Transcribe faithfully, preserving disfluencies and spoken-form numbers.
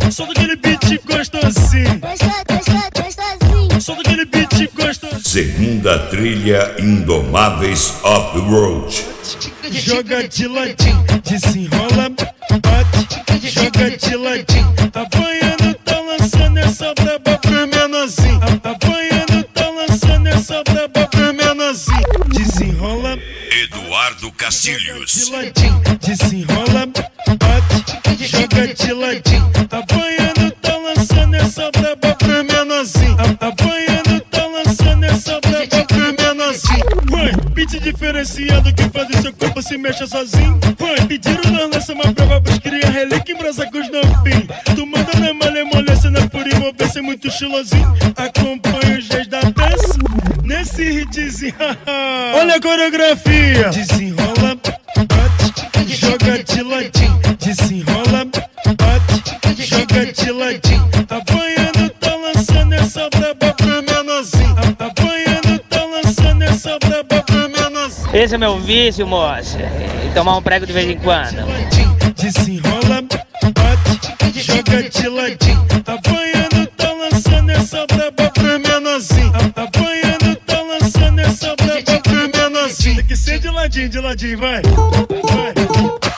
Solta aquele beat gostosinho. Solta aquele beat gostosinho. Segunda trilha Indomáveis Off-Road. Joga de ladinho, desenrola, bate, joga de ladinho. Apanhando, tá lançando essa braba pro menorzinho. Apanhando, tá lançando essa braba pro menorzinho. Desenrola, Eduardo Castilhos. de ladinho, desenrola, bate, joga de ladinho. Apanhando, tá lançando essa braba pro menorzinho. Apanhando, tá lançando essa braba pro menorzinho. Vai, beat diferenciado que faz o seu corpo se mexa sozinho. Vai, pediram nós lança uma prova pros cria relíquia em brasa com os novinhos. Tu manda na malemolência, na pura envolvência, muito estilosinho. Acompanha os dias da dança nesse hitzinho. Olha a coreografia. Desenrola, bate, joga de ladinho. Desenrola, bate, joga de ladinho. Apanhando, tá lançando essa braba pro menorzinho. Apanhando, tá lançando essa braba pro menorzinho. Esse é meu vício, moça. E tomar um prego de vez em quando. Desenrola, bate, joga de ladinho. Apanhando, tá lançando essa braba pro menorzinho. Apanhando, tá lançando essa braba pro menorzinho. Tem que ser de ladinho, de ladinho, vai. Vai.